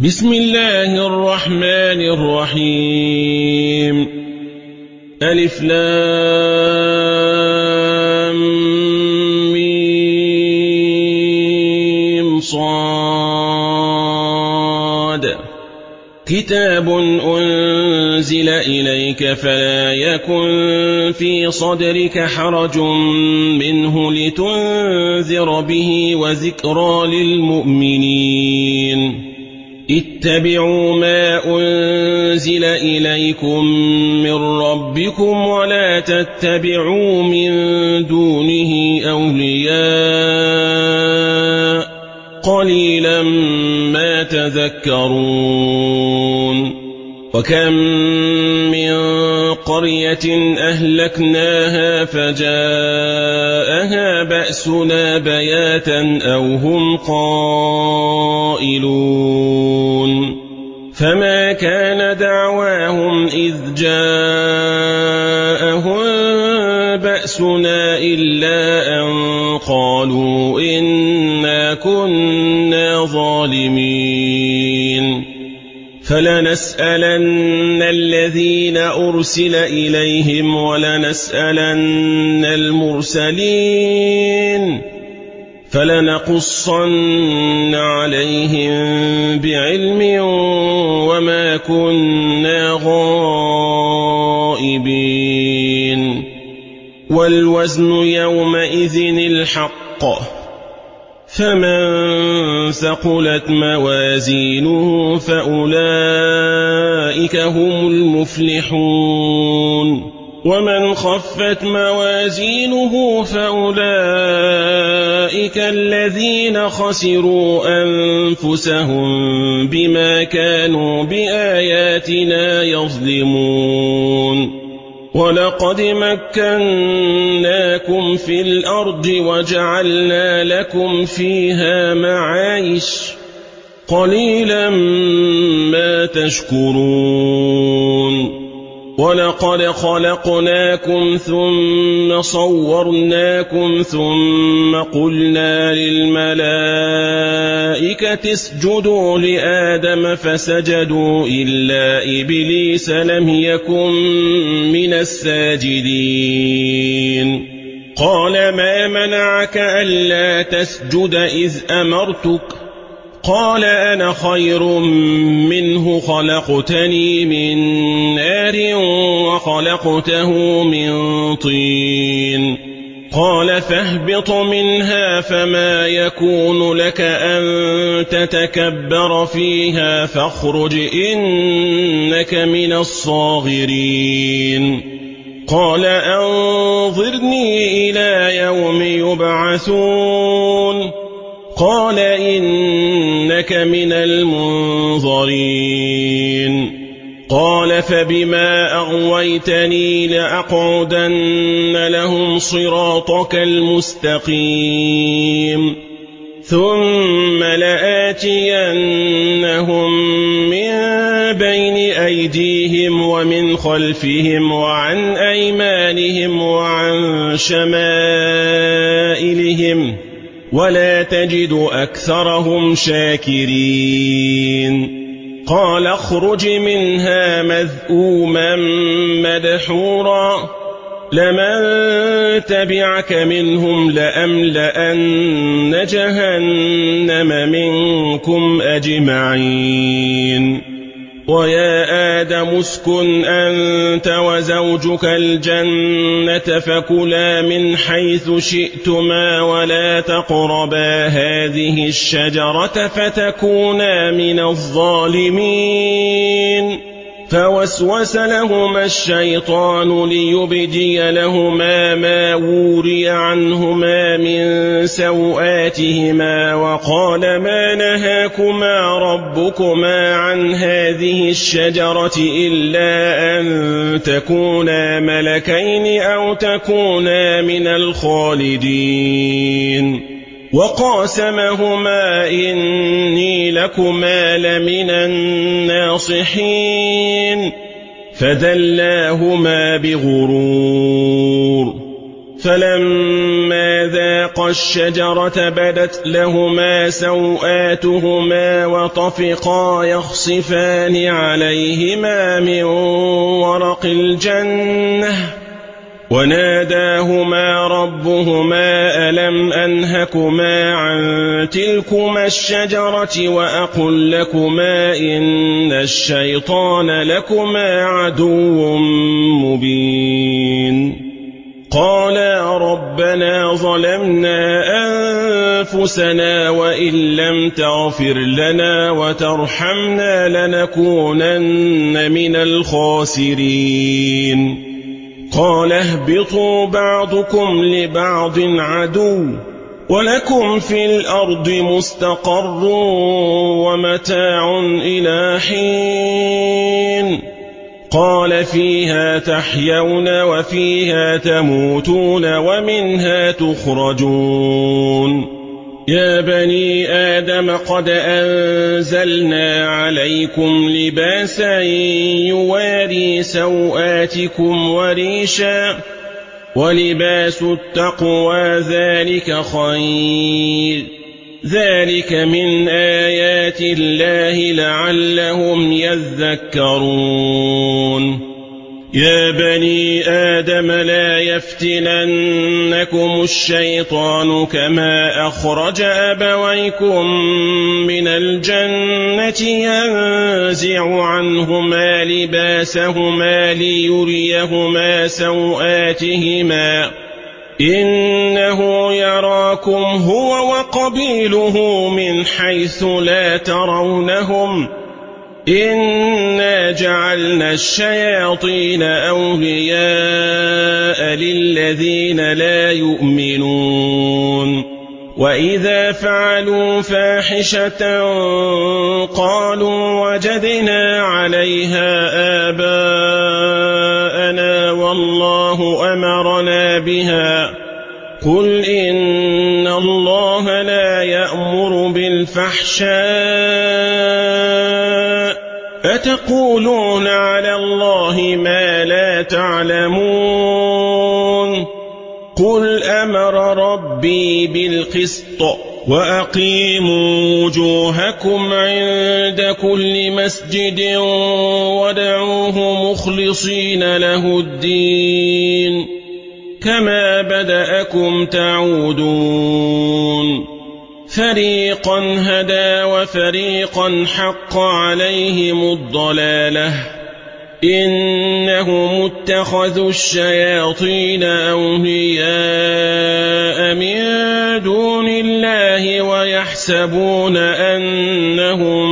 بسم الله الرحمن الرحيم ألف لام ميم صاد كتاب أنزل إليك فلا يكن في صدرك حرج منه لتنذر به وذكرى للمؤمنين اتبعوا ما أنزل إليكم من ربكم ولا تتبعوا من دونه أولياء قليلا ما تذكرون وكم من قرية أهلكناها فجاءها بأسنا بياتا أو هم قائلون فما كان دعواهم إذ جاءهم بأسنا إلا أن قالوا إنا كنا ظالمين فلنسألن الذين أرسل إليهم ولنسألن المرسلين فلنقصن عليهم بعلم وما كنا غائبين والوزن يومئذ الحق فمن ثقلت موازينه فأولئك هم المفلحون ومن خفت موازينه فأولئك الذين خسروا أنفسهم بما كانوا بآياتنا يظلمون ولقد مكناكم في الأرض وجعلنا لكم فيها معايش قليلا ما تشكرون ولقد خلقناكم ثم صورناكم ثم قلنا للملائكة اسجدوا لآدم فسجدوا إلا إبليس لم يكن من الساجدين قال ما منعك ألا تسجد إذ أمرتك قال أنا خير منه خلقتني من نار وخلقته من طين قال فاهبط منها فما يكون لك أن تتكبر فيها فاخرج إنك من الصاغرين قال أنظرني إلى يوم يبعثون قال إنك من المنظرين قال فبما أغويتني لأقعدن لهم صراطك المستقيم ثم لآتينهم من بين أيديهم ومن خلفهم وعن أيمانهم وعن شمائلهم ولا تجد أكثرهم شاكرين قال اخرج منها مذءوما مدحورا لمن تبعك منهم لأملأن جهنم منكم أجمعين ويا آدم اسكن أنت وزوجك الجنة فكلا من حيث شئتما ولا تقربا هذه الشجرة فتكونا من الظالمين فوسوس لهما الشيطان ليبدي لهما ما وري عنهما من سوآتهما وقال ما نهاكما ربكما عن هذه الشجرة إلا أن تكونا ملكين أو تكونا من الخالدين وقاسمهما إني لكما لمن الناصحين فدلاهما بغرور فلما ذاقا الشجرة بدت لهما سوآتهما وطفقا يخصفان عليهما من ورق الجنة وناداهما ربهما ألم أنهكما عن تلكما الشجرة وأقل لكما إن الشيطان لكما عدو مبين قالا ربنا ظلمنا أنفسنا وإن لم تغفر لنا وترحمنا لنكونن من الخاسرين قال اهبطوا بعضكم لبعض عدو ولكم في الأرض مستقر ومتاع إلى حين قال فيها تحيون وفيها تموتون ومنها تخرجون يا بني آدم قد أنزلنا عليكم لباسا يواري سوآتكم وريشا ولباس التقوى ذلك خير ذلك من آيات الله لعلهم يذكرون يا بني آدم لا يفتننكم الشيطان كما أخرج أبويكم من الجنة ينزع عنهما لباسهما ليريهما سوآتهما إنه يراكم هو وقبيله من حيث لا ترونهم إنا جعلنا الشياطين أولياء للذين لا يؤمنون وإذا فعلوا فاحشة قالوا وجدنا عليها آباءنا والله أمرنا بها قل إن الله لا يأمر بالفحشاء أتقولون على الله ما لا تعلمون قل أمر ربي بالقسط وأقيموا وجوهكم عند كل مسجد ودعوه مخلصين له الدين كما بدأكم تعودون فريقا هدى وفريقا حق عليهم الضلالة إنهم اتخذوا الشياطين أولياء من دون الله ويحسبون أنهم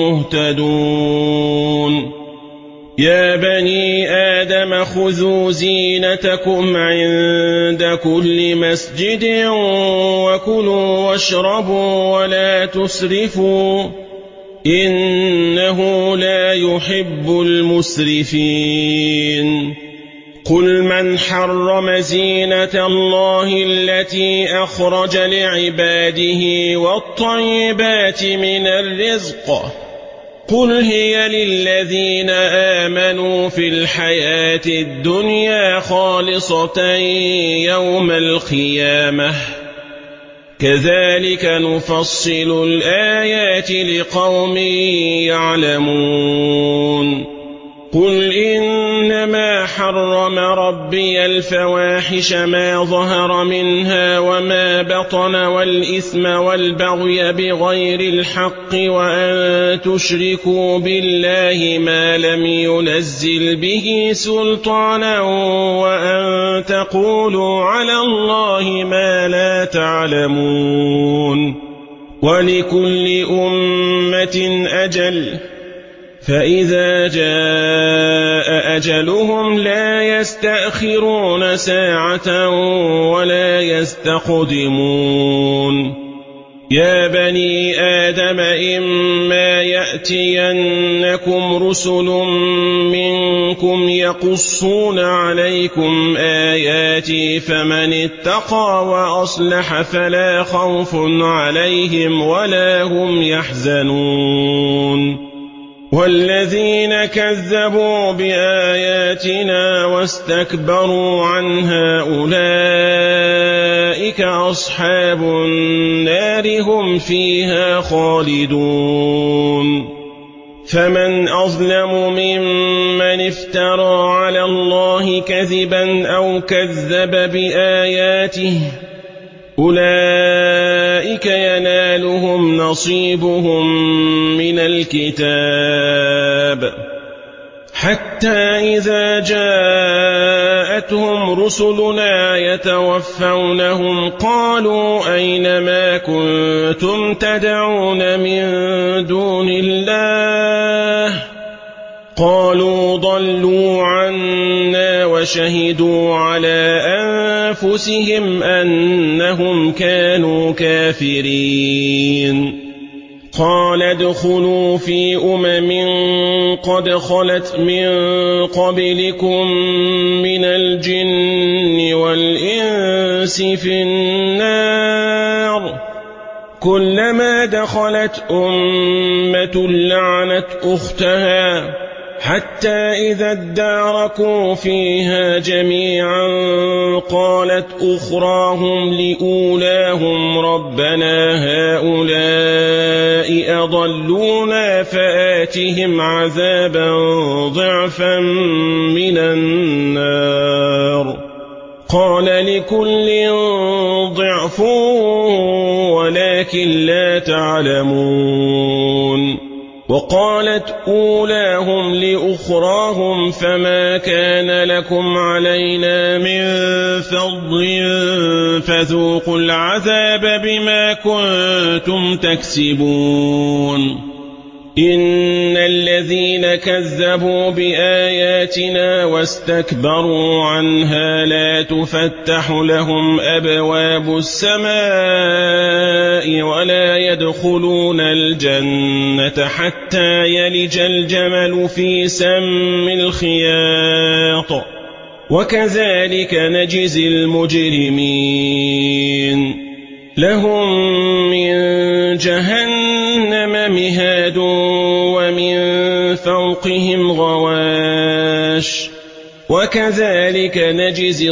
مهتدون يا بني آدم خذوا زينتكم عند كل مسجد وكلوا واشربوا ولا تسرفوا إنه لا يحب المسرفين قل من حرم زينة الله التي أخرج لعباده والطيبات من الرزق قل هي للذين آمنوا في الحياة الدنيا خالصة يوم القيامة كذلك نفصل الآيات لقوم يعلمون قل إنما حرم ربي الفواحش ما ظهر منها وما بطن والإثم والبغي بغير الحق وأن تشركوا بالله ما لم ينزل به سلطانا وأن تقولوا على الله ما لا تعلمون ولكل أمة أجل فإذا جاء أجلهم لا يستأخرون ساعة ولا يستقدمون يا بني آدم إما يأتينكم رسل منكم يقصون عليكم آياتي فمن اتقى وأصلح فلا خوف عليهم ولا هم يحزنون والذين كذبوا بآياتنا واستكبروا عنها أولئك أصحاب النار هم فيها خالدون فمن أظلم ممن افترى على الله كذبا أو كذب بآياته أولئك ينالهم نصيبهم من الكتاب حتى إذا جاءتهم رسلنا يتوفونهم قالوا أين ما كنتم تدعون من دون الله قالوا ضلوا عنا وشهدوا على أنفسهم أنهم كانوا كافرين قال ادخلوا في قد خلت من قبلكم من الجن والإنس في النار كلما دخلت أمة لعنت أختها حتى إذا اداركوا فيها جميعا قالت أخراهم لأولاهم ربنا هؤلاء أضلونا فآتهم عذابا ضعفا من النار قال لكل ضعف ولكن لا تعلمون وقالت أولاهم لأخراهم فما كان لكم علينا من فضل فذوقوا العذاب بما كنتم تكسبون إن الذين كذبوا بآياتنا واستكبروا عنها لا تفتح لهم أبواب السماء ولا يدخلون الجنة حتى يلج الجمل في سم الخياط وكذلك نجزي المجرمين لهم من جهنم مهاد ومن فوقهم غواش وكذلك نجزي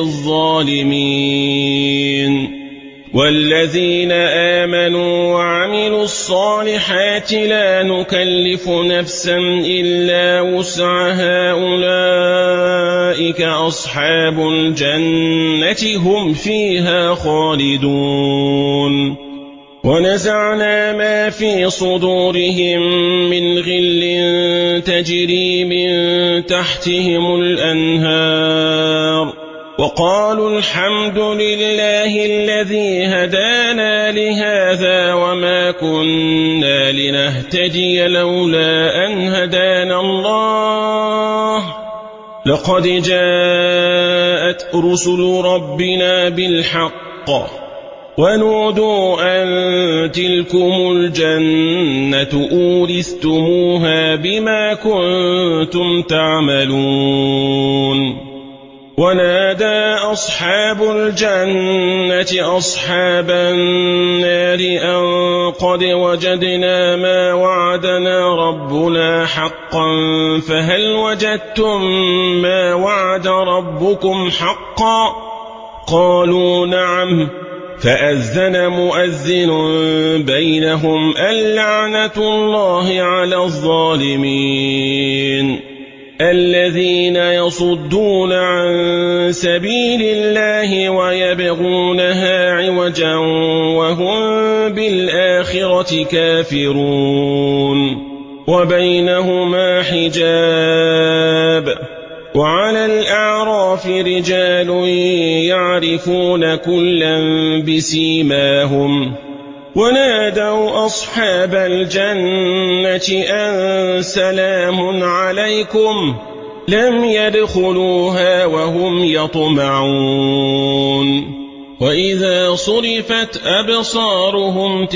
الظالمين والذين آمنوا وعملوا الصالحات لا نكلف نفسا إلا وسعها أولئك أصحاب الجنة هم فيها خالدون ونزعنا ما في صدورهم من غل تجري من تحتهم الأنهار وقالوا الحمد لله الذي هدانا لهذا وما كنا لنهتدي لولا أن هدانا الله لقد جاءت رسل ربنا بالحق ونودوا أن تلكم الجنة أورثتموها بما كنتم تعملون ونادى أصحاب الجنة أصحاب النار أن قد وجدنا ما وعدنا ربنا حقا فهل وجدتم ما وعد ربكم حقا قالوا نعم فأذن مؤذن بينهم اللعنة الله على الظالمين الذين يصدون عن سبيل الله ويبغونها عوجا وهم بالآخرة كافرون وبينهما حجاب وعلى الأعراف رجال يعرفون كلا بسيماهم ونادوا أصحاب الجنة أن سلام عليكم لم يدخلوها وهم يطمعون وإذا صرفت أبصارهم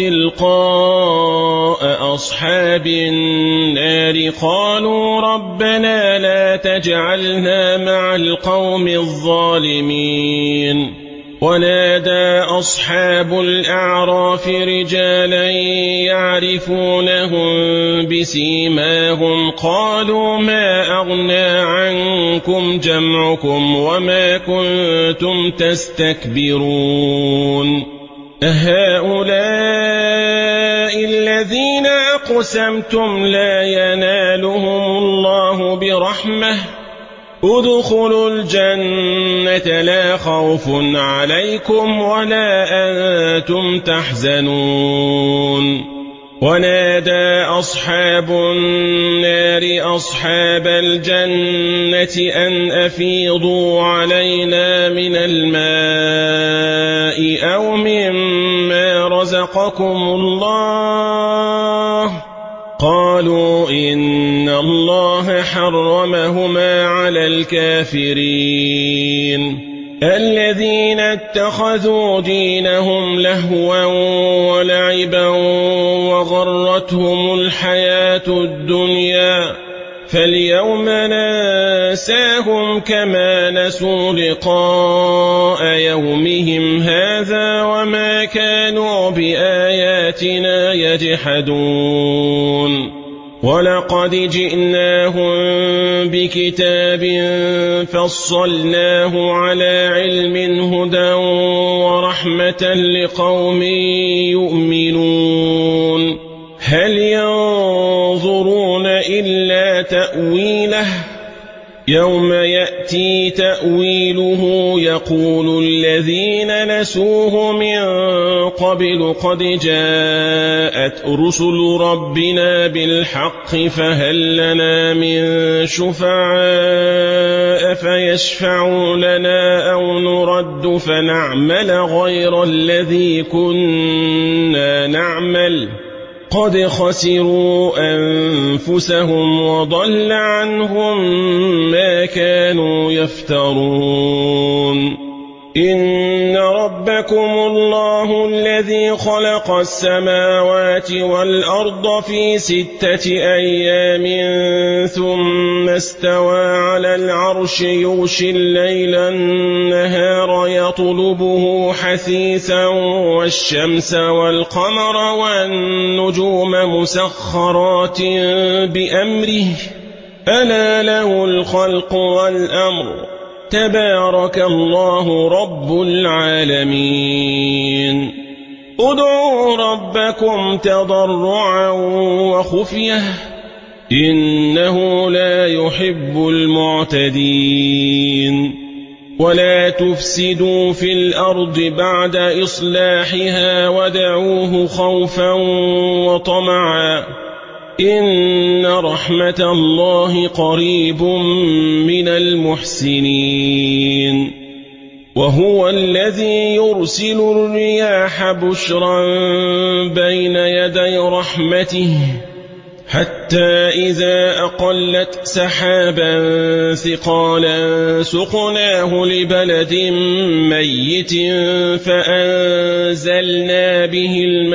تلقاء أصحاب النار قالوا ربنا لا تجعلنا مع القوم الظالمين ونادى أصحاب الأعراف رجالا يعرفونهم بسيماهم قالوا ما أغنى عنكم جمعكم وما كنتم تستكبرون أهؤلاء الذين أقسمتم لا ينالهم الله برحمة ادخلوا الجنة لا خوف عليكم ولا أنتم تحزنون ونادى أصحاب النار أصحاب الجنة أن أفيضوا علينا من الماء أو مما رزقكم الله قالوا إن الله حرمهما على الكافرين الذين اتخذوا دينهم لهوا ولعبا وغرتهم الحياة الدنيا فاليوم ننساهم كما نسوا لقاء يومهم هذا وما كانوا بآياتنا يجحدون ولقد جئناهم بكتاب فصلناه على علم هدى ورحمة لقوم يؤمنون هل ينظرون إلا تأويله يوم يأتي تأويله يقول الذين نسوه من قبل قد جاءت رسل ربنا بالحق فهل لنا من شفعاء فيشفعوا لنا أو نرد فنعمل غير الذي كنا نعمل قد خسروا أنفسهم وضل عنهم ما كانوا يفترون إن ربكم الله الذي خلق السماوات والأرض في 6 أيام ثم استوى على العرش يغشي الليل النهار يطلبه حثيثا والشمس والقمر والنجوم مسخرات بأمره ألا له الخلق والأمر تبارك الله رب العالمين ادعوا ربكم تضرعا وخفية إنه لا يحب المعتدين ولا تفسدوا في الأرض بعد إصلاحها ودعوه خوفا وطمعا إن رحمة الله قريب من المحسنين وهو الذي يرسل الرياح بشرا بين يدي رحمته حتى إذا أقلت سحابا ثقالا سقناه لبلد ميت فأنزلنا به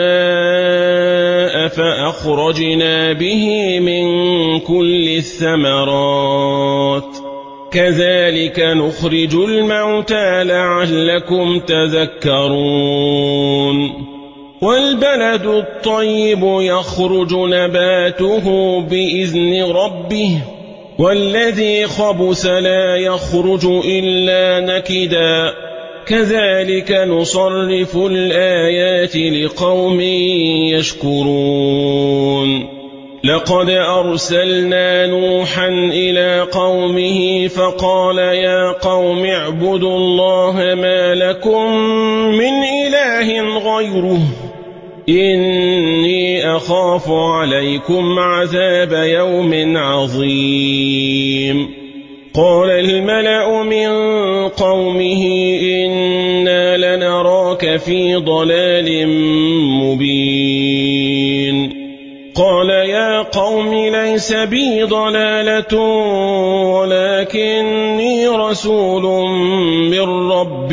الماء فأخرجنا به من كل الثمرات كذلك نخرج الموتى لعلكم تذكرون والبلد الطيب يخرج نباته بإذن ربه والذي خبث لا يخرج إلا نكدا كذلك نصرف الآيات لقوم يشكرون لقد أرسلنا نوحا إلى قومه فقال يا قوم اعبدوا الله ما لكم من إله غيره إني أخاف عليكم عذاب يوم عظيم قال الملأ من قومه إنا لنراك في ضلال مبين قال يا قوم ليس بي ضلالة ولكني رسول من رب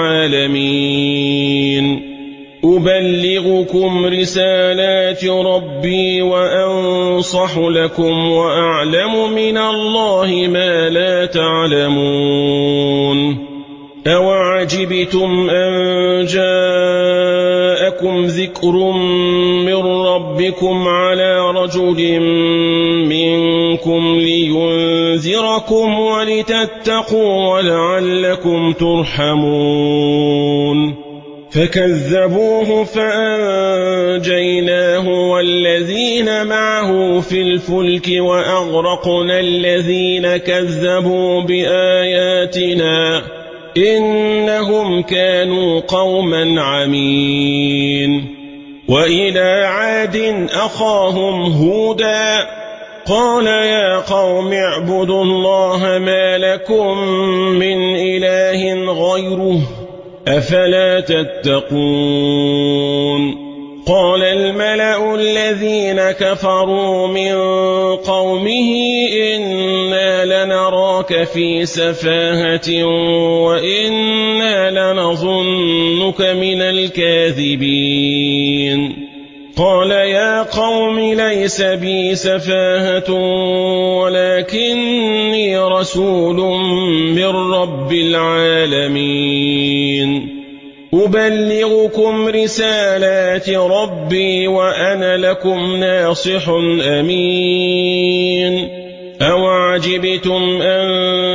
العالمين أبلغكم رسالات ربي وأنصح لكم وأعلم من الله ما لا تعلمون أَوَعَجِبْتُمْ أَن جَاءَكُمْ ذِكْرٌ مِّن رَّبِّكُمْ عَلَىٰ رَجُلٍ مِّنكُمْ لِيُنذِرَكُمْ وَلِتَتَّقُوا وَلَعَلَّكُمْ تُرْحَمُونَ فَكَذَّبُوهُ فَأَنجَيْنَاهُ وَالَّذِينَ مَعَهُ فِي الْفُلْكِ وَأَغْرَقْنَا الَّذِينَ كَذَّبُوا بِآيَاتِنَا إِنَّهُمْ كَانُوا قَوْمًا عَمِينَ وَإِلَىٰ عَادٍ أَخَاهُمْ هُودًا قَالَ يَا قَوْمِ اعْبُدُوا اللَّهَ مَا لَكُم مِّنْ إِلَٰهٍ غَيْرُهُ أَفَلَا تَتَّقُونَ قَالَ الْمَلَأُ الَّذِينَ كَفَرُوا مِن قَوْمِهِ إِنَّا لَنَرَاكَ فِي سَفَاهَةٍ وَإِنَّا لَنَظُنُّكَ مِنَ الْكَاذِبِينَ قَالَ يَا قَوْمِ لَيْسَ بِي سَفَاهَةٌ وَلَكِنِّي رَسُولٌ مِّن رَّبِّ الْعَالَمِينَ أُبَلِّغُكُمْ رِسَالَاتِ رَبِّي وَأَنَا لَكُمْ نَاصِحٌ أَمِينٌ أَوَعَجِبْتُمْ أَن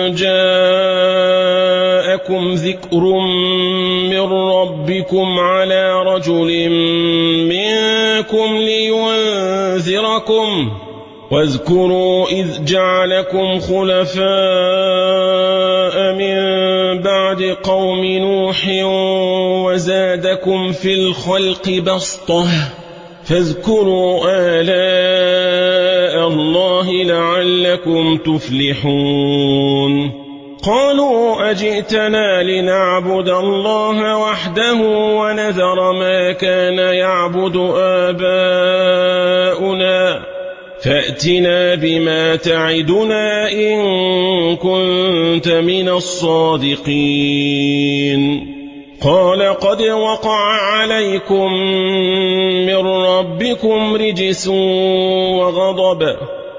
جَاءَكُمْ ذِكْرٌ مِّن رَّبِّكُمْ عَلَىٰ رَجُلٍ مِّنكُمْ لِيُنذِرَكُمْ واذكروا إذ جعلكم خلفاء من بعد قوم نوح وزادكم في الخلق بسطة فاذكروا آلاء الله لعلكم تفلحون قالوا أجئتنا لنعبد الله وحده ونذر ما كان يعبد آباؤنا فأتنا بما تعدنا إن كنت من الصادقين قال قد وقع عليكم من ربكم رجس وغضب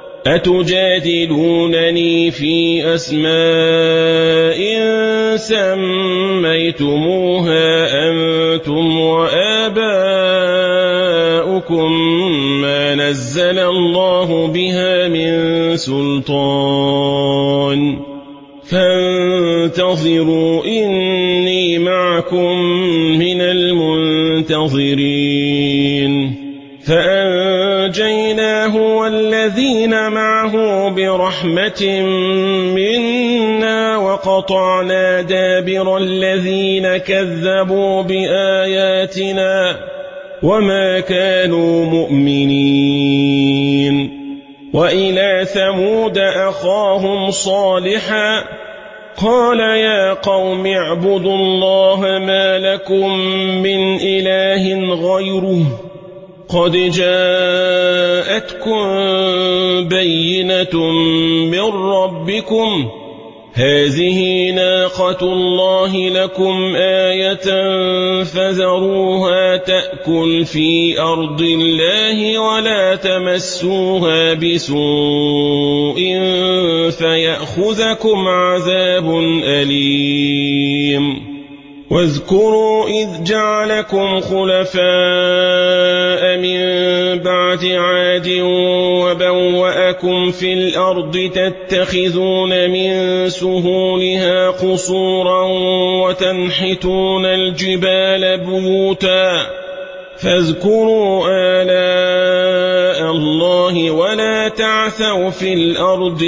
أتجادلونني في أسماء سميتموها أنتم وآباؤكم ما نزل الله بها من سلطان فانتظروا إني معكم من المنتظرين فأنجيناه والذين معه برحمة منا وقطعنا دابر الذين كذبوا بآياتنا وما كانوا مؤمنين وإلى ثمود أخاهم صالحا قال يا قوم اعبدوا الله ما لكم من إله غيره قد جاءتكم بينة من ربكم هذه ناقة الله لكم آية فذروها تأكل في أرض الله ولا تمسوها بسوء فيأخذكم عذاب أليم واذكروا إذ جعلكم خلفاء من بعد عاد وبوأكم في الأرض تتخذون من سهولها قصورا وتنحتون الجبال بيوتا فاذكروا آلاء الله ولا تعثوا في الأرض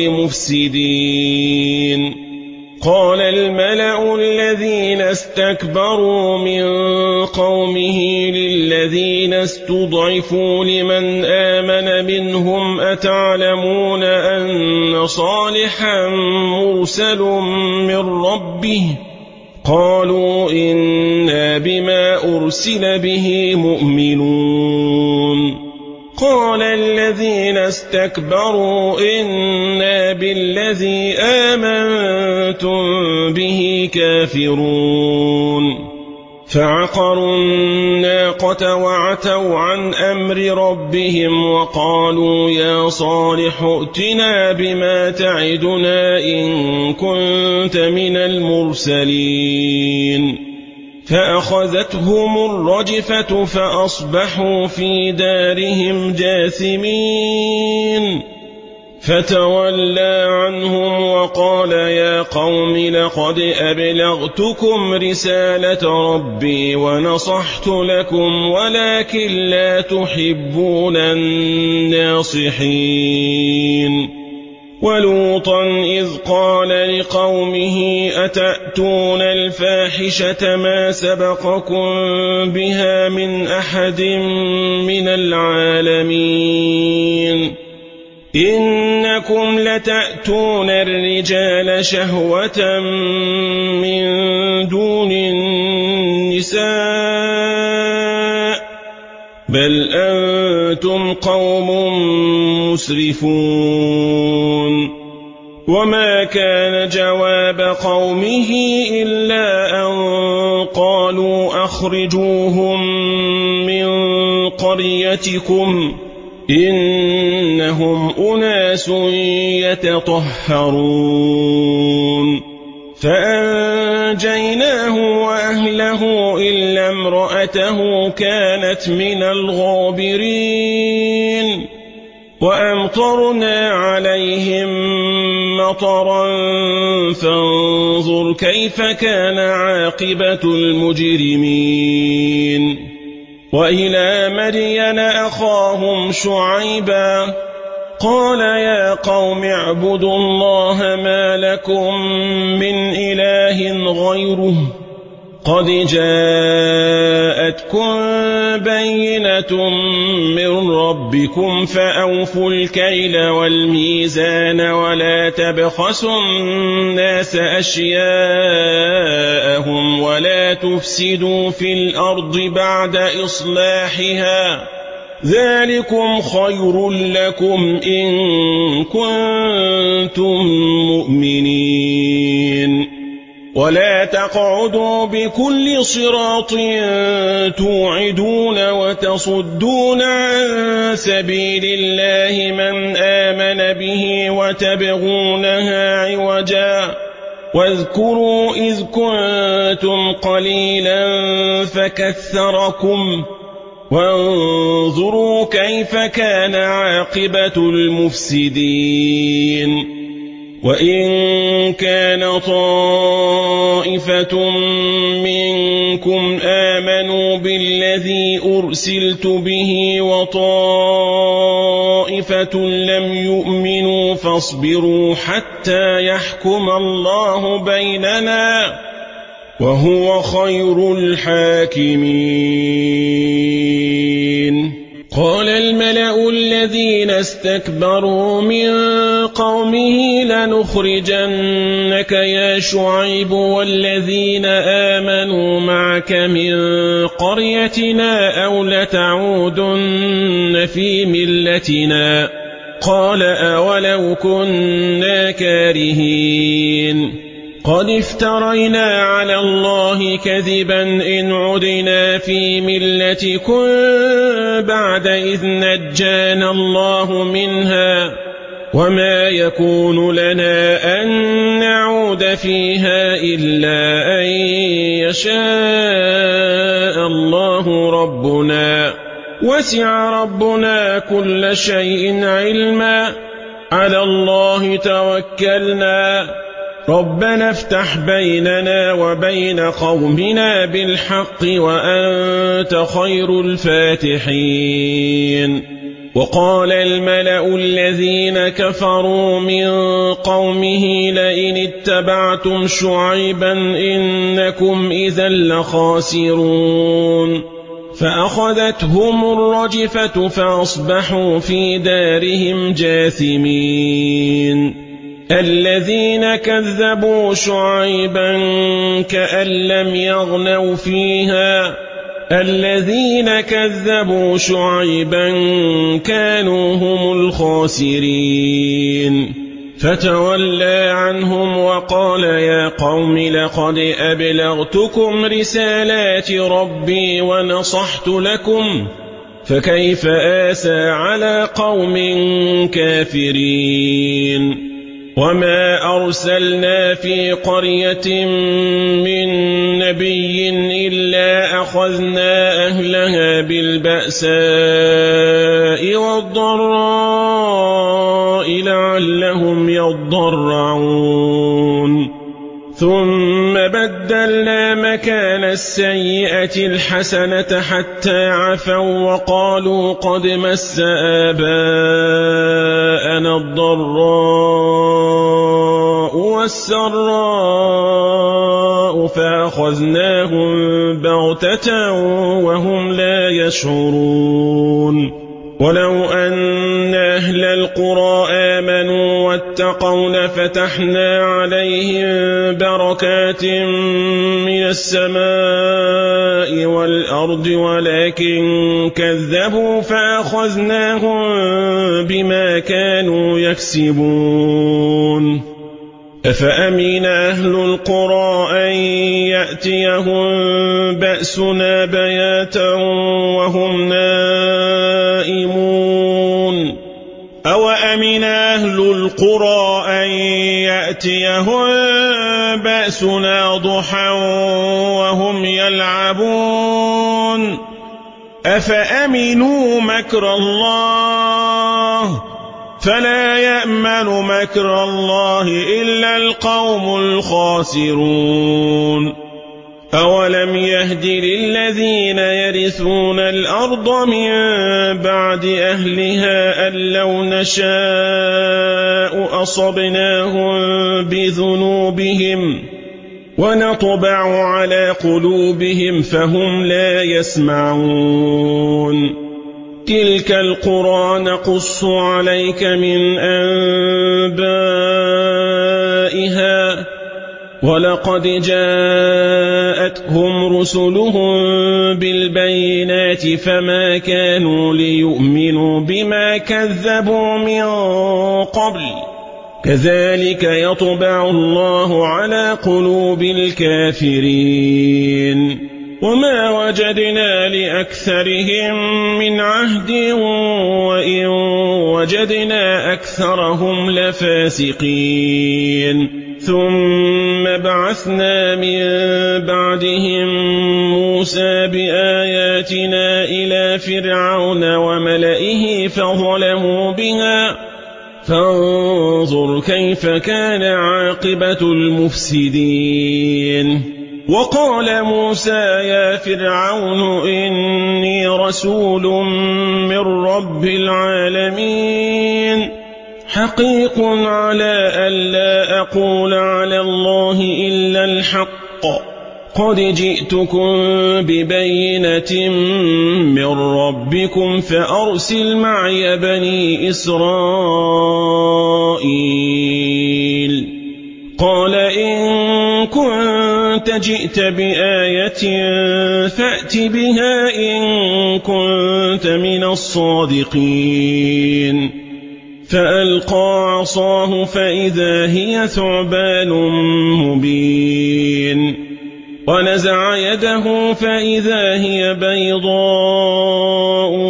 مفسدين قال الملأ الذين استكبروا من قومه للذين استضعفوا لمن آمن منهم أتعلمون أن صالحا مرسل من ربه قالوا إنا بما أرسل به مؤمنون قال الذين استكبروا إنا بالذي آمنتم به كافرون فعقروا الناقة وعتوا عن أمر ربهم وقالوا يا صالح ائتنا بما تعدنا إن كنت من المرسلين فأخذتهم الرجفة فأصبحوا في دارهم جاثمين فتولى عنهم وقال يا قوم لقد أبلغتكم رسالة ربي ونصحت لكم ولكن لا تحبون الناصحين ولوطا إذ قال لقومه أتأتون الفاحشة ما سبقكم بها من أحد من العالمين إنكم لتأتون الرجال شهوة من دون النساء بل أنتم قوم مسرفون وما كان جواب قومه إلا أن قالوا أخرجوهم من قريتكم إنهم أناس يتطهرون فأنجيناه وأهله إلا امرأته كانت من الغابرين وأمطرنا عليهم مطرا فانظر كيف كان عاقبة المجرمين وإلى مدين أخاهم شعيبا قال يا قوم اعبدوا الله ما لكم من إله غيره قد جاءتكم بينة من ربكم فأوفوا الكيل والميزان ولا تبخسوا الناس أشياءهم ولا تفسدوا في الأرض بعد إصلاحها ذلكم خير لكم إن كنتم مؤمنين ولا تقعدوا بكل صراط توعدون وتصدون عن سبيل الله من آمن به وتبغونها عوجا واذكروا إذ كنتم قليلا فكثركم وانظروا كيف كان عاقبة المفسدين وإن كان طائفة منكم آمنوا بالذي أرسلت به وطائفة لم يؤمنوا فاصبروا حتى يحكم الله بيننا وهو خير الحاكمين قال الملأ الذين استكبروا من قومه لنخرجنك يا شعيب والذين آمنوا معك من قريتنا أو لتعودن في ملتنا قال أولو كنا كارهين قد افترينا على الله كذبا إن عدنا في ملتكم بعد إذ نجانا الله منها وما يكون لنا أن نعود فيها إلا أن يشاء الله ربنا وسع ربنا كل شيء علما على الله توكلنا ربنا افتح بيننا وبين قومنا بالحق وأنت خير الفاتحين وقال الملأ الذين كفروا من قومه لئن اتبعتم شعيبا إنكم إذا لخاسرون فأخذتهم الرجفة فأصبحوا في دارهم جاثمين الذين كذبوا شعيبا كأن لم يغنوا فيها الذين كذبوا شعيبا كانوا هم الخاسرين فتولى عنهم وقال يا قوم لقد أبلغتكم رسالات ربي ونصحت لكم فكيف آسى على قوم كافرين وما أرسلنا في قرية من نبي إلا أخذنا أهلها بالبأساء والضراء لعلهم يضرعون ثم بدلنا مكان السيئة الحسنة حتى عفوا وقالوا قد مس آباءنا الضراء والسراء فأخذناهم بغتة وهم لا يشعرون ولو أن أهل القرى آمنوا واتقوا لفتحنا عليهم بركات من السماء والأرض ولكن كذبوا فأخذناهم بما كانوا يكسبون أفأمن أهل القرى أن يأتيهم بأسنا بياتا وهم نائمون أوأمن أهل القرى أن يأتيهم بأسنا ضحى وهم يلعبون أفأمنوا مكر الله فلا يأمن مكر الله إلا القوم الخاسرون أولم يهد للذين يرثون الأرض من بعد أهلها أن لو نشاء أصبناهم بذنوبهم ونطبع على قلوبهم فهم لا يسمعون تلك القرى نقص عليك من أنبائها ولقد جاءتهم رسلهم بالبينات فما كانوا ليؤمنوا بما كذبوا من قبل كذلك يطبع الله على قلوب الكافرين وما وجدنا لأكثرهم من عهد وإن وجدنا أكثرهم لفاسقين ثم بعثنا من بعدهم موسى بآياتنا إلى فرعون وملئه فظلموا بها فانظر كيف كان عاقبة المفسدين وقال موسى يا فرعون إني رسول من رب العالمين حقيق على ألا أقول على الله إلا الحق قد جئتكم ببينة من ربكم فأرسل معي بني إسرائيل قال إن كنت جئت بآية فأت بها إن كنت من الصادقين فألقى عصاه فإذا هي ثعبان مبين ونزع يده فإذا هي بيضاء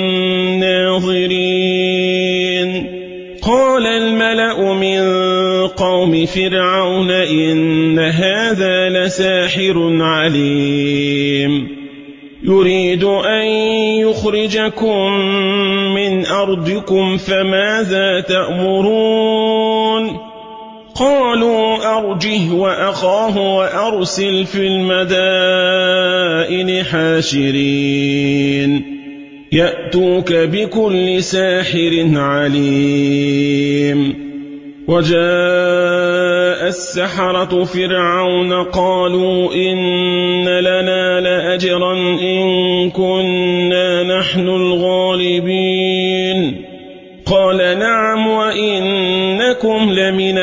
للناظرين قال الملأ من قوم فرعون إن هذا لساحر عليم يريد أن يخرجكم من أرضكم فماذا تأمرون قالوا أرجه وأخاه وأرسل في المدائن حاشرين يأتوك بكل ساحر عليم وجاء السحرة فرعون قالوا إن لنا لأجرا إن كنا نحن الغالبين قال نعم وإنكم لمن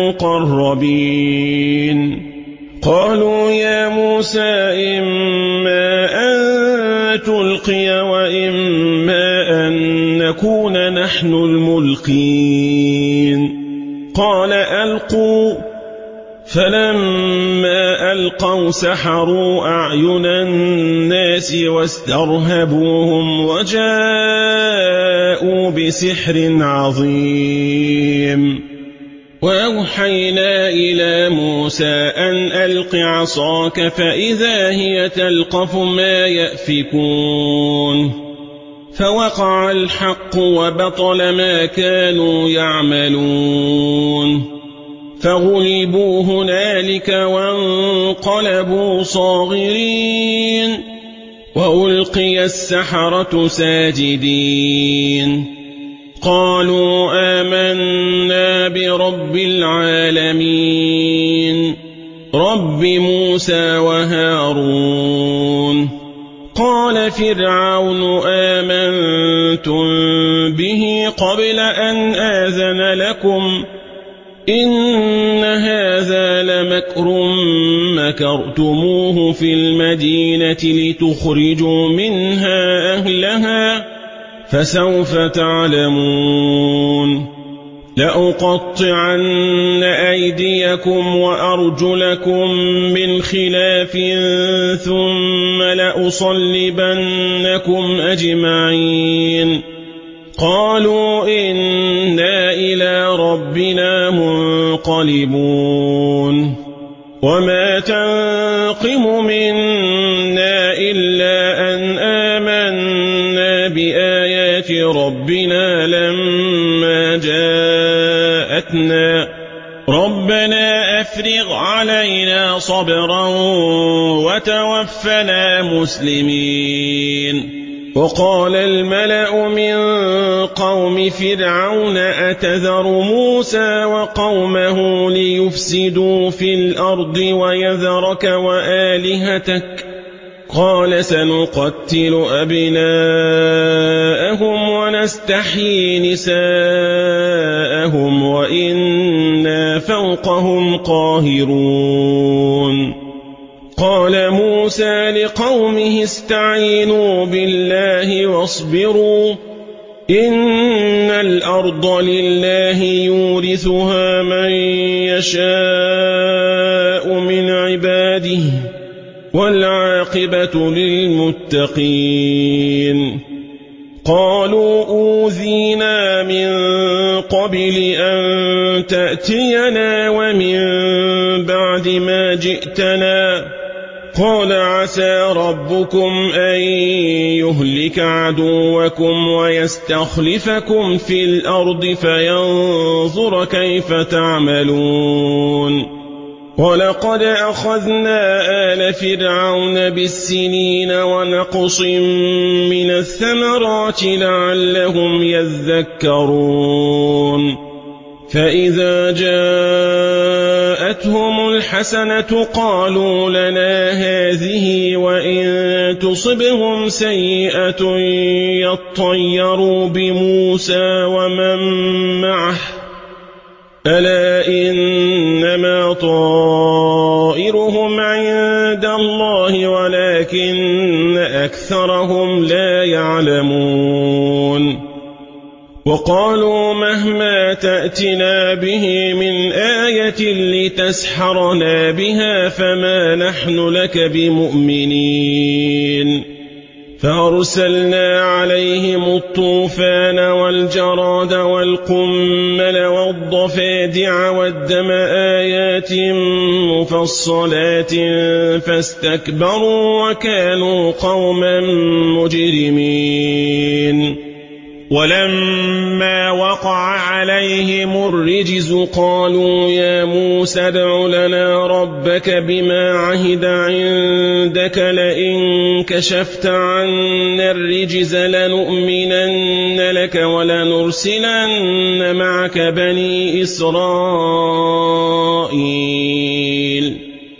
المقربين قالوا يا موسى إما أن تلقي وإما أن نكون نحن الملقين قال ألقوا. فلما ألقوا سحروا أعين الناس واسترهبوهم وجاءوا بسحر عظيم. وأوحينا إلى موسى أن ألق عصاك فإذا هي تلقف ما يأفكون. فوقع الحق وبطل ما كانوا يعملون. فغلبوا هنالك وانقلبوا صاغرين. وألقي السحرة ساجدين. قالوا آمنا برب العالمين رب موسى وهارون. قال فرعون آمنتم به قبل أن آذن لكم إن هذا لمكر مكرتموه في المدينة لتخرجوا منها أهلها فسوف تعلمون. لأقطعن أيديكم وأرجلكم من خلاف ثم لأصلبنكم أجمعين. قالوا إنا إلى ربنا منقلبون. وما تنقم منا إلا أن آمنا بآيات ربنا لما جاءتنا ربنا أفرغ علينا صبرا وتوفنا مسلمين. وقال الملأ من قوم فرعون أتذر موسى وقومه ليفسدوا في الأرض ويذرك وآلهتك قال سنقتل أبناءهم ونستحيي نساءهم وإنا فوقهم قاهرون. قال موسى لقومه استعينوا بالله واصبروا إن الأرض لله يورثها من يشاء من عباده والعاقبة للمتقين. قالوا أوذينا من قبل أن تأتينا ومن بعد ما جئتنا قال عسى ربكم أن يهلك عدوكم ويستخلفكم في الأرض فينظر كيف تعملون. ولقد أخذنا آل فرعون بالسنين ونقص من الثمرات لعلهم يذكرون. فإذا جاءتهم الحسنة قالوا لنا هذه وإن تصبهم سيئة يطيروا بموسى ومن معه ألا إنما طائرهم عند الله ولكن أكثرهم لا يعلمون. وقالوا مهما تأتنا به من آية لتسحرنا بها فما نحن لك بمؤمنين. فأرسلنا عليهم الطوفان والجراد والقمل والضفادع والدم آيات مفصلات فاستكبروا وكانوا قوما مجرمين. ولما وقع عليهم الرجز قالوا يا موسى ادع لنا ربك بما عهد عندك لئن كشفت عنا الرجز لنؤمنن لك ولنرسلن معك بني إسرائيل.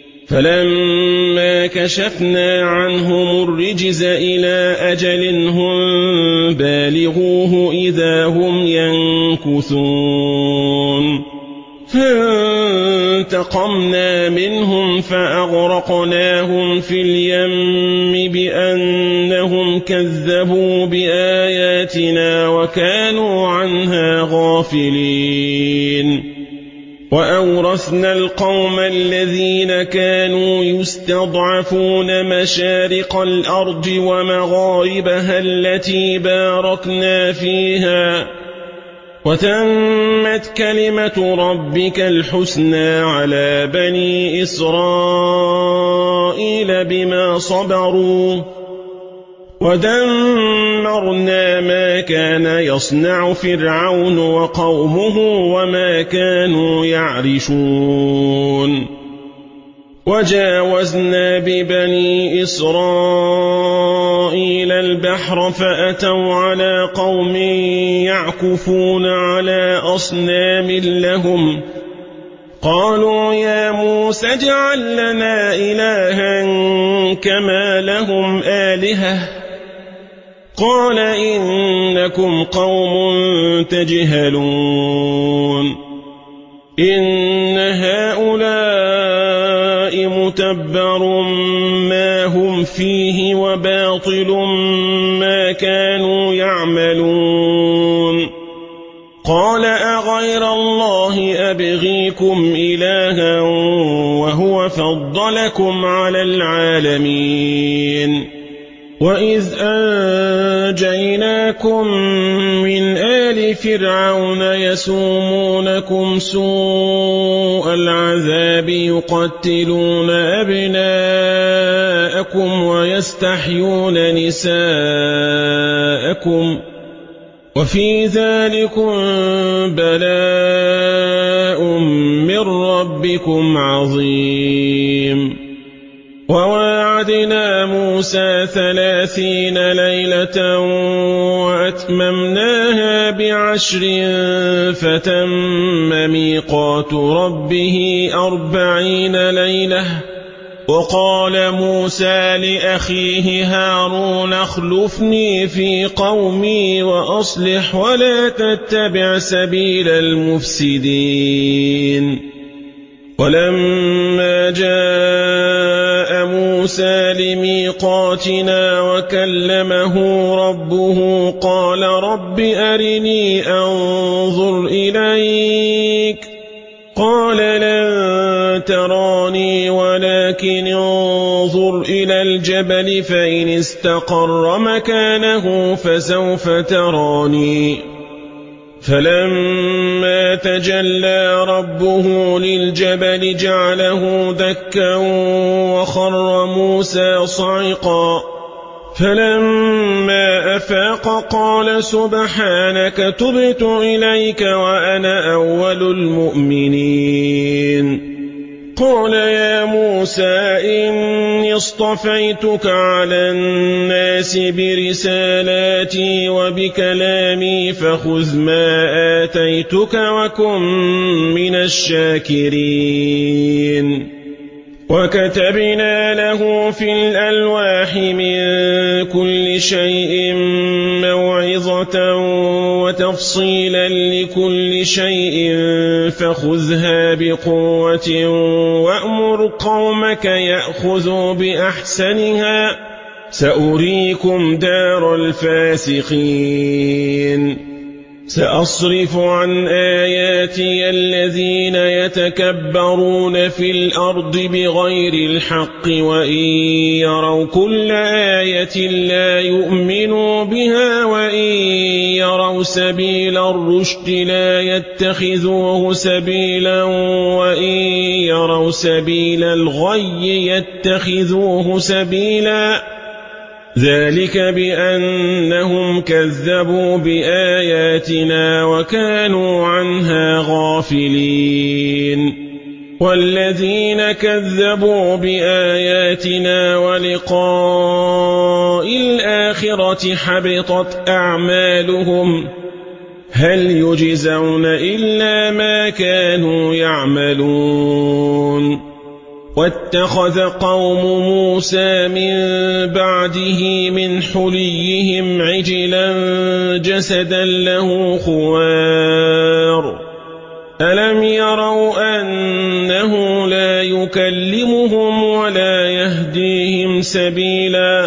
فلما كشفنا عنهم الرجز إلى أجل هم بالغوه إذا هم ينكثون. فانتقمنا منهم فأغرقناهم في اليم بأنهم كذبوا بآياتنا وكانوا عنها غافلين. وأورثنا القوم الذين كانوا يستضعفون مشارق الأرض ومغاربها التي باركنا فيها وتمت كلمة ربك الحسنى على بني إسرائيل بما صبروا ودمرنا ما كان يصنع فرعون وقومه وما كانوا يعرشون وجاوزنا ببني إسرائيل البحر فأتوا على قوم يعكفون على أصنام لهم قالوا يا موسى اجعل لنا إلها كما لهم آلهة قال إنكم قوم تجهلون إن هؤلاء متبر ما هم فيه وباطل ما كانوا يعملون قال أغير الله أبغيكم إلها وهو فضلكم على العالمين وإذ أنجيناكم من آل فرعون يسومونكم سوء العذاب يقتلون أبناءكم ويستحيون نساءكم وفي ذلكم بلاء من ربكم عظيم وواعدنا موسى 30 ليلة وأتممناها ب10 فتم ميقات ربه 40 ليلة وقال موسى لأخيه هارون اخلفني في قومي وأصلح ولا تتبع سبيل المفسدين ولما جاء موسى لميقاتنا وكلمه ربه قال رب أرني أنظر إليك قال لن تراني ولكن انظر إلى الجبل فإن استقر مكانه فسوف تراني فلما تجلى ربه للجبل جعله دكا وخر موسى صعقا فلما أفاق قال سبحانك تبت إليك وأنا أول المؤمنين قال يا موسى إني اصطفيتك على الناس برسالاتي وبكلامي فخذ ما آتيتك وكن من الشاكرين وكتبنا له في الألواح من كل شيء موعظة وتفصيلا لكل شيء فخذها بقوة وأمر قومك يأخذوا بأحسنها سأريكم دار الفاسقين سأصرف عن آياتي الذين يتكبرون في الأرض بغير الحق وإن يروا كل آية لا يؤمنوا بها وإن يروا سبيل الرشد لا يتخذوه سبيلا وإن يروا سبيل الغي يتخذوه سبيلا ذلك بأنهم كذبوا بآياتنا وكانوا عنها غافلين والذين كذبوا بآياتنا ولقاء الآخرة حبطت أعمالهم هل يجزون إلا ما كانوا يعملون واتخذ قوم موسى من بعده من حليهم عجلا جسدا له خوار ألم يروا أنه لا يكلمهم ولا يهديهم سبيلا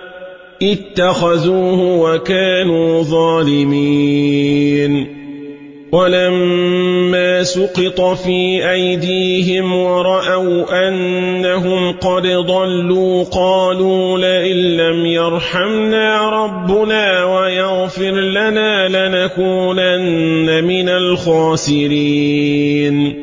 اتخذوه وكانوا ظالمين ولما ما سقط في أيديهم ورأوا أنهم قد ضلوا قالوا لئن لم يرحمنا ربنا ويغفر لنا لنكونن من الخاسرين.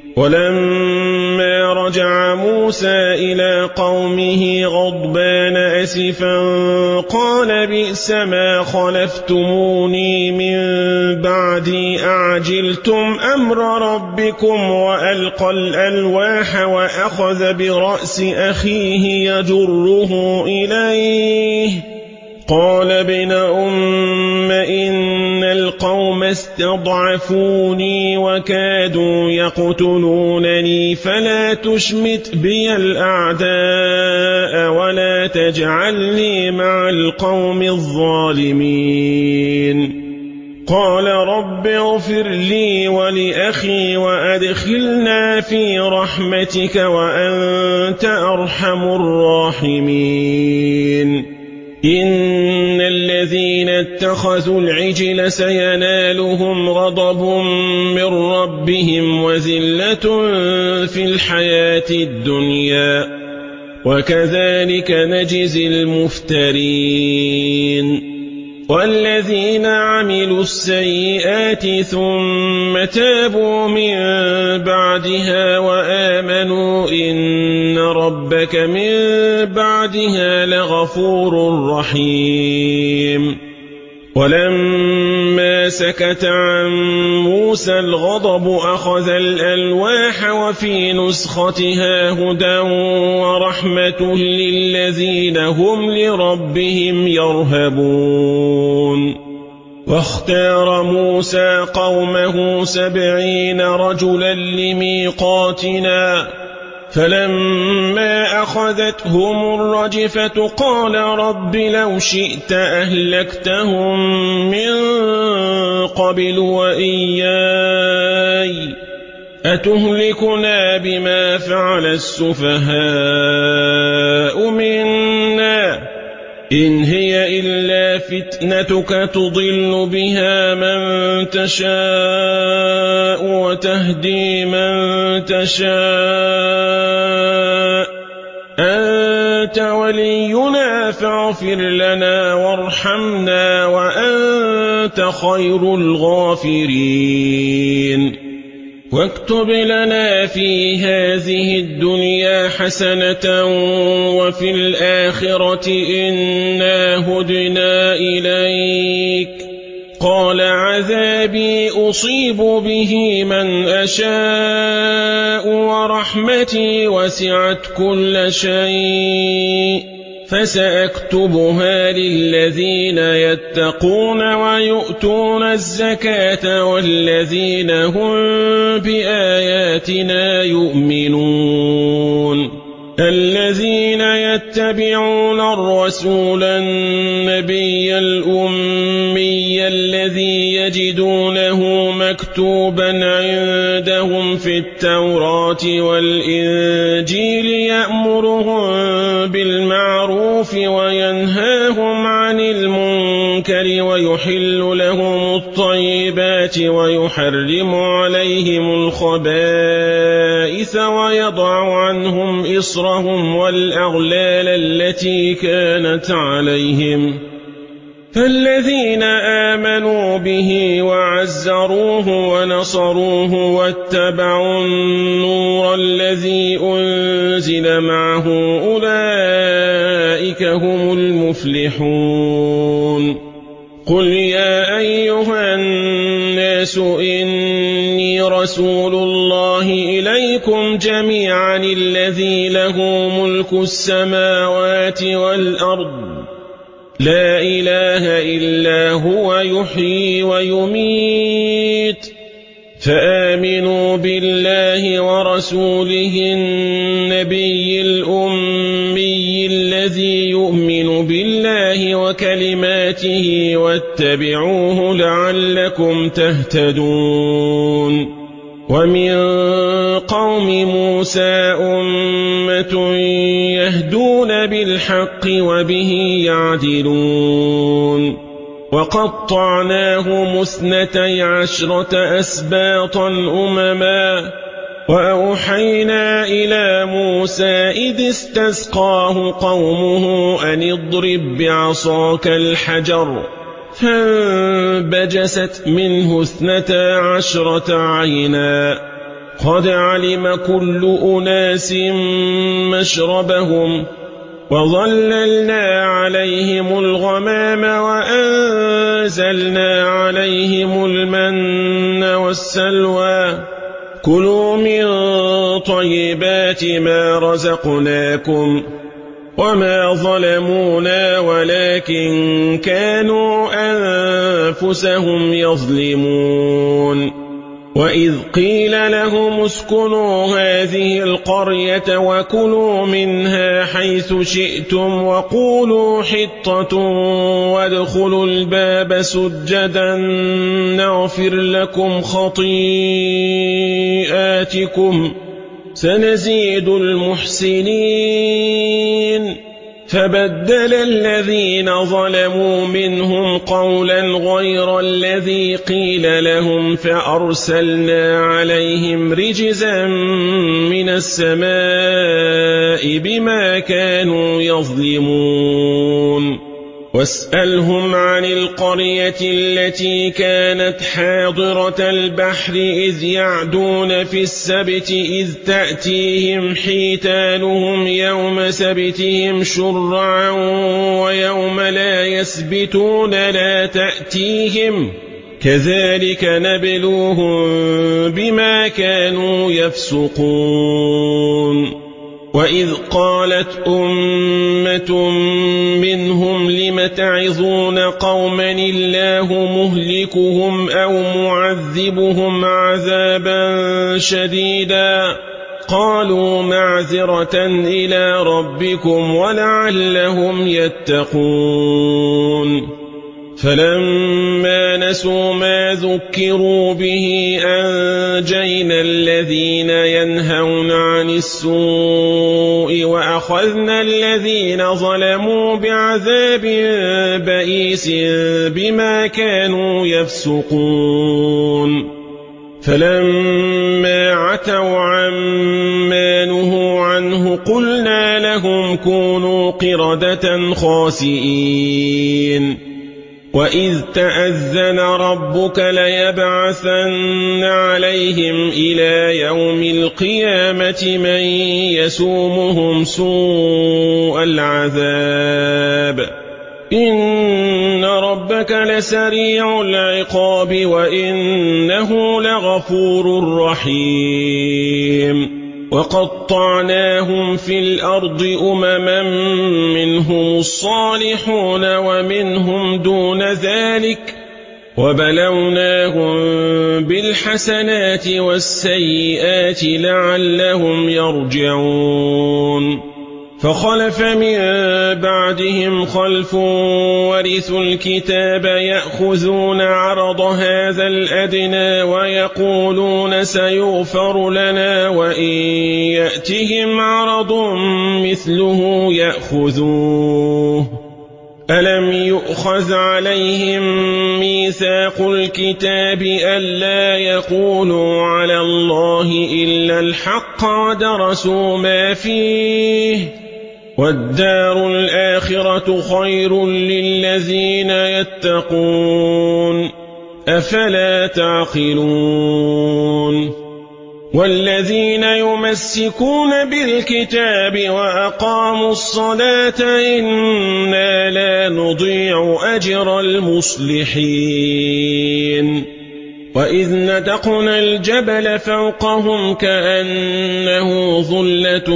ولما رجع موسى إلى قومه غضبان أسفا قال بئس ما خلفتموني من بعدي أعجلتم أمر ربكم وألقى الألواح وأخذ برأس أخيه يجره إليه قال ابن أم إن القوم استضعفوني وكادوا يقتلونني فلا تشمت بي الأعداء ولا تجعلني مع القوم الظالمين. قال رب اغفر لي ولأخي وأدخلنا في رحمتك وأنت أرحم الراحمين. إن الذين اتخذوا العجل سينالهم غضب من ربهم وذلة في الحياة الدنيا وكذلك نجزي المفترين. والذين عملوا السيئات ثم تابوا من بعدها وآمنوا إن ربك من بعدها لغفور رحيم. ولما سكت عن موسى الغضب أخذ الألواح وفي نسختها هدى ورحمة للذين هم لربهم يرهبون. واختار موسى قومه 70 رجلا لميقاتنا فلما أخذتهم الرجفة قال رب لو شئت أهلكتهم من قبل وإياي أتهلكنا بما فعل السفهاء منا إن هي إلا فتنتك تضل بها من تشاء وتهدي من تشاء أنت ولينا فاغفر لنا وارحمنا وأنت خير الغافرين. واكتب لنا في هذه الدنيا حسنة وفي الآخرة إنا هدنا إليك قال عذابي أصيب به من أشاء ورحمتي وسعت كل شيء فسأكتبها للذين يتقون ويؤتون الزكاة والذين هم بآياتنا يؤمنون. الذين يتبعون الرسول النبي الأمي الذي يجدونه مكتوبا عندهم في التوراة والإنجيل يأمرهم بالمعروف وينهاهم عن المنكر ويحل لهم الطيبات ويحرم عليهم الخبائث ويضع عنهم إصرهم والأغلال التي كانت عليهم. فالذين آمنوا به وعزروه ونصروه واتبعوا النور الذي أنزل معه أولئك هم المفلحون. قل يا أيها الناس إني رسول الله إليكم جميعا الذي له ملك السماوات والأرض لا إله إلا هو يحيي ويميت فآمنوا بالله ورسوله النبي الأمي الذي يؤمن بالله وكلماته واتبعوه لعلكم تهتدون. ومن قوم موسى أمة يهدون بالحق وبه يعدلون. وقطعناهم 12 أسباطا أمما وأوحينا إلى موسى إذ استسقاه قومه أن اضرب بعصاك الحجر فانبجست منه 12 عينا قد علم كل أناس مشربهم وظللنا عليهم الغمام وأنزلنا عليهم المن والسلوى كلوا من طيبات ما رزقناكم وما ظلمونا ولكن كانوا أنفسهم يظلمون وإذ قيل لهم اسكنوا هذه القرية وكلوا منها حيث شئتم وقولوا حطة وادخلوا الباب سجدا نغفر لكم خطيئاتكم سنزيد المحسنين فبدل الذين ظلموا منهم قولا غير الذي قيل لهم فأرسلنا عليهم رجزا من السماء بما كانوا يظلمون واسألهم عن القرية التي كانت حاضرة البحر إذ يعدون في السبت إذ تأتيهم حيتانهم يوم سبتهم شرعا ويوم لا يسبتون لا تأتيهم كذلك نبلوهم بما كانوا يفسقون وإذ قالت أمة منهم لم تعظون قوما الله مهلكهم أو معذبهم عذابا شديدا قالوا معذرة إلى ربكم ولعلهم يتقون فلما نسوا ما ذكروا به أنجينا الذين ينهون عن السوء وأخذنا الذين ظلموا بعذاب بئيس بما كانوا يفسقون فلما عتوا عما نهوا عنه قلنا لهم كونوا قردة خاسئين وإذ تأذن ربك ليبعثن عليهم إلى يوم القيامة من يسومهم سوء العذاب إن ربك لسريع العقاب وإنه لغفور رحيم وقطعناهم في الأرض أمما منهم الصالحون ومنهم دون ذلك وبلوناهم بالحسنات والسيئات لعلهم يرجعون فخلف من بعدهم خلف ورثوا الكتاب يأخذون عرض هذا الأدنى ويقولون سيغفر لنا وإن يأتهم عرض مثله يأخذوه ألم يؤخذ عليهم ميثاق الكتاب ألا يقولوا على الله إلا الحق ودرسوا ما فيه والدار الآخرة خير للذين يتقون أفلا تعقلون والذين يمسكون بالكتاب وأقاموا الصلاة إنا لا نضيع أجر المصلحين وإذ نتقنا الجبل فوقهم كأنه ظلة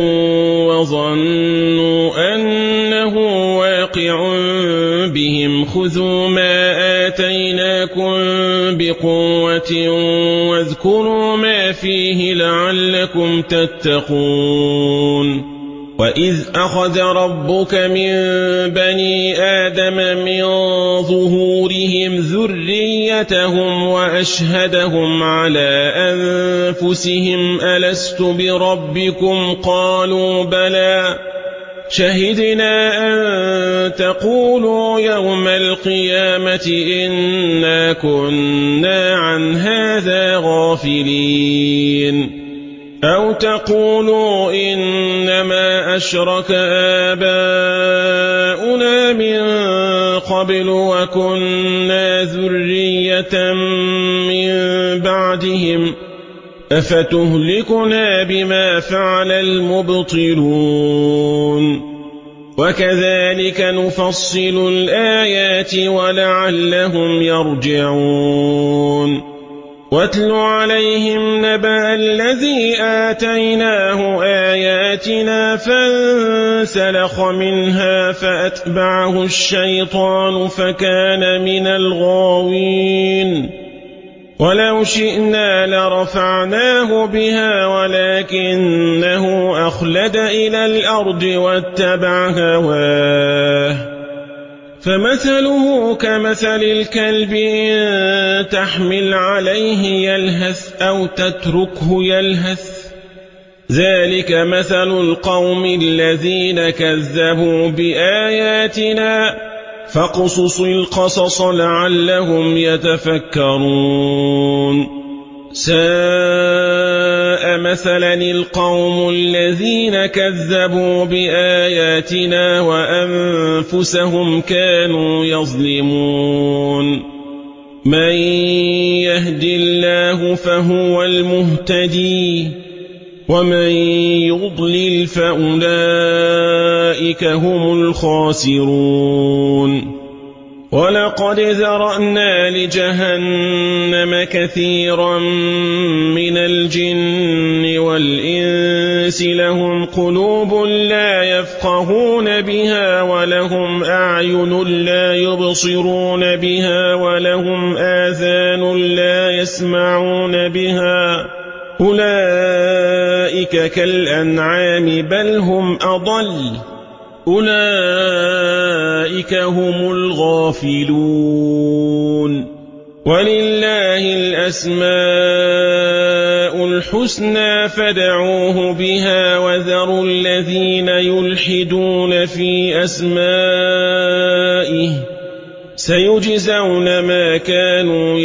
وظنوا أنه واقع بهم خذوا ما آتيناكم بقوة واذكروا ما فيه لعلكم تتقون وإذ أخذ ربك من بني آدم من ظهورهم ذريتهم وأشهدهم على أنفسهم ألست بربكم قالوا بلى شهدنا أن تقولوا يوم القيامة إنا كنا عن هذا غافلين أو تقولوا إنما أشرك آباؤنا من قبل وكنا ذرية من بعدهم أفتهلكنا بما فعل المبطلون وكذلك نفصل الآيات ولعلهم يرجعون واتل عليهم نبأ الذي آتيناه آياتنا فانسلخ منها فأتبعه الشيطان فكان من الغاوين ولو شئنا لرفعناه بها ولكنه أخلد إلى الأرض واتبع هواه فمثله كمثل الكلب إن تحمل عليه يلهث أو تتركه يلهث ذلك مثل القوم الذين كذبوا بآياتنا فاقصص القصص لعلهم يتفكرون ساء مثلا القوم الذين كذبوا بآياتنا وأنفسهم كانوا يظلمون من يهد الله فهو المهتدي ومن يضلل فأولئك هم الخاسرون ولقد ذرأنا لجهنم كثيرا من الجن والإنس لهم قلوب لا يفقهون بها ولهم أعين لا يبصرون بها ولهم آذان لا يسمعون بها أولئك كالأنعام بل هم أضل أولئك هم الغافلون ولله الأسماء الحسنى فادعوه بها وذروا الذين يلحدون في أسمائه سيجزون ما كانوا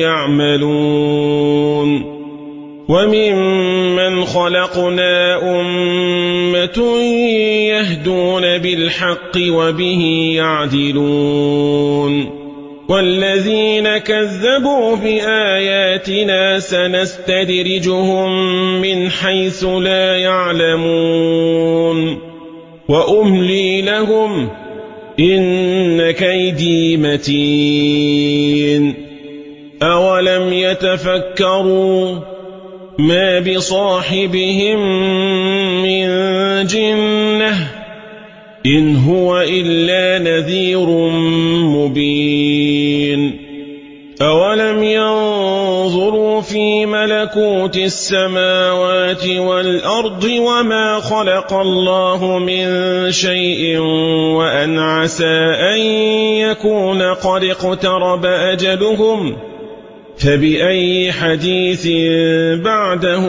يعملون وممن خلقنا أمة يهدون بالحق وبه يعدلون والذين كذبوا بآياتنا سنستدرجهم من حيث لا يعلمون وأملي لهم إن كيدي متين أولم يتفكروا ما بصاحبهم من جنة إن هو إلا نذير مبين أولم ينظروا في ملكوت السماوات والأرض وما خلق الله من شيء وأن عسى أن يكون قد اقترب أجلهم فبأي حديث بعده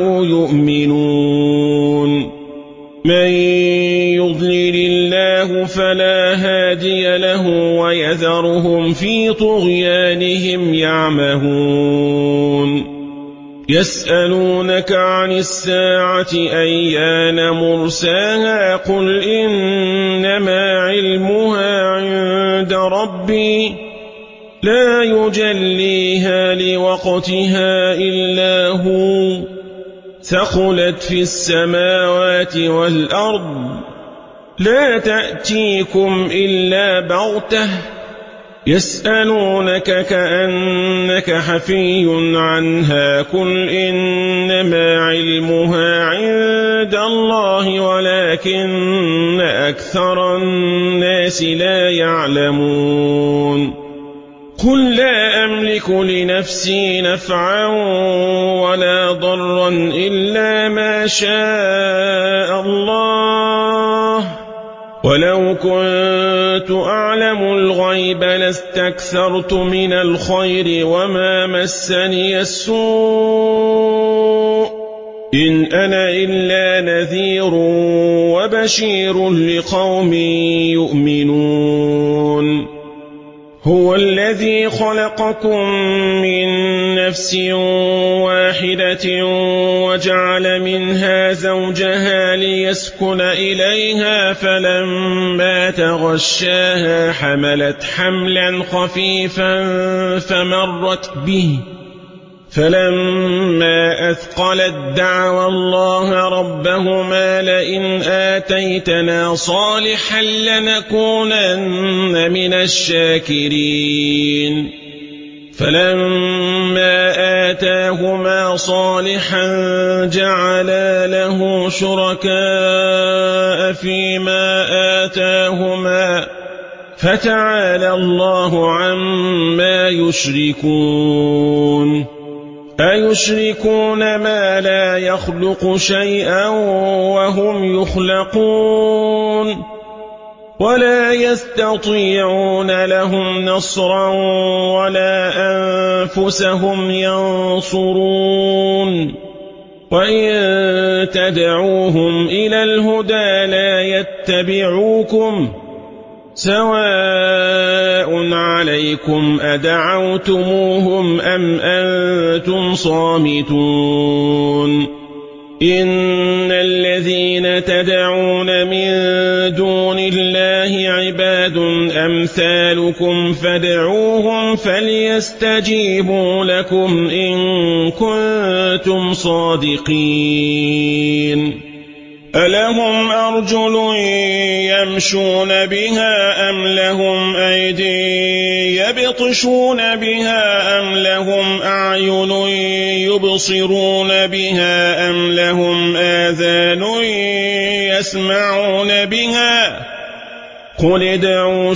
يؤمنون من يضلل الله فلا هادي له ويذرهم في طغيانهم يعمهون يسألونك عن الساعة أيان مرساها قل إنما علمها عند ربي لا يجليها لوقتها إلا هو ثقلت في السماوات والأرض لا تأتيكم إلا بغتة يسألونك كأنك حفي عنها قل إنما علمها عند الله ولكن أكثر الناس لا يعلمون قل لا أملك لنفسي نفعا ولا ضرا إلا ما شاء الله ولو كنت أعلم الغيب لاستكثرت من الخير وما مسني السوء إن أنا إلا نذير وبشير لقوم يؤمنون هو الذي خلقكم من نفس واحدة وجعل منها زوجها ليسكن إليها فلما تغشاها حملت حملا خفيفا فمرت به فلما أثقلت دعوا الله ربهما لئن آتيتنا صالحا لنكونن من الشاكرين فلما آتاهما صالحا جعلا له شركاء فيما آتاهما فتعالى الله عما يشركون أيشركون ما لا يخلق شيئا وهم يخلقون ولا يستطيعون لهم نصرا ولا أنفسهم ينصرون وإن تدعوهم إلى الهدى لا يتبعوكم سواء عليكم أدعوتموهم أم أنتم صامتون إن الذين تدعون من دون الله عباد أمثالكم فادعوهم فليستجيبوا لكم إن كنتم صادقين ألهم أرجل يمشون بها أم لهم أيدي يبطشون بها أم لهم أعين يبصرون بها أم لهم آذان يسمعون بها قل ادعوا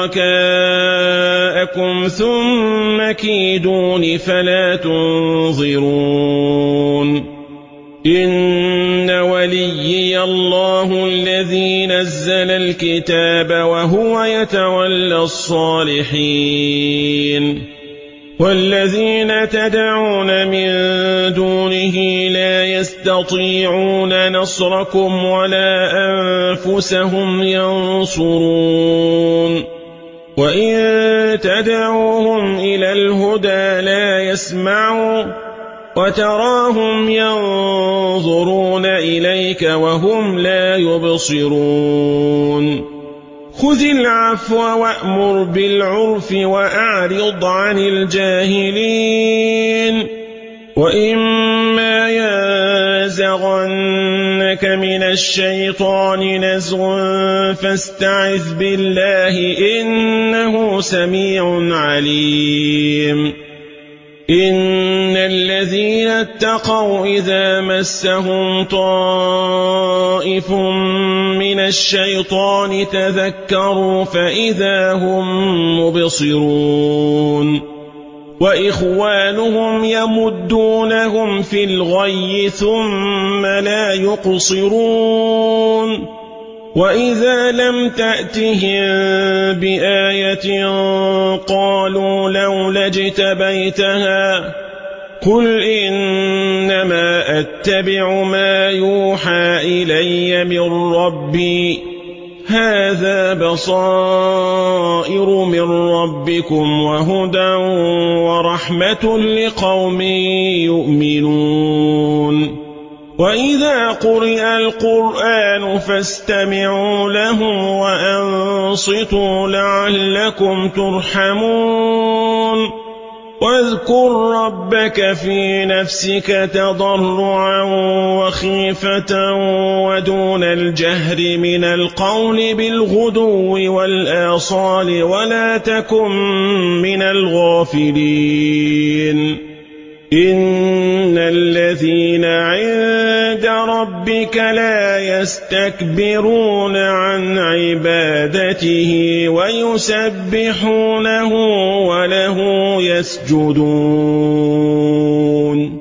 شركاءكم ثم كيدون فلا تنظرون إن وليي الله الذي نزل الكتاب وهو يتولى الصالحين والذين تدعون من دونه لا يستطيعون نصركم ولا أنفسهم ينصرون وإن تدعوهم إلى الهدى لا يسمعوا وتراهم ينظرون إليك وهم لا يبصرون خذ العفو وأمر بالعرف وأعرض عن الجاهلين وإما ينزغنك من الشيطان نزغ فاستعذ بالله إنه سميع عليم إن الذين اتقوا إذا مسهم طائف من الشيطان تذكروا فإذا هم مبصرون وإخوانهم يمدونهم في الغي ثم لا يقصرون وإذا لم تأتهم بآية قالوا لولا اجتبيتها قل إنما أتبع ما يوحى إلي من ربي هذا بصائر من ربكم وهدى ورحمة لقوم يؤمنون وإذا قرئ القرآن فاستمعوا له وأنصتوا لعلكم ترحمون واذكر ربك في نفسك تضرعا وخيفة ودون الجهر من القول بالغدو والآصال ولا تكن من الغافلين إن الذين عند ربك لا يستكبرون عن عبادته ويسبحونه وله يسجدون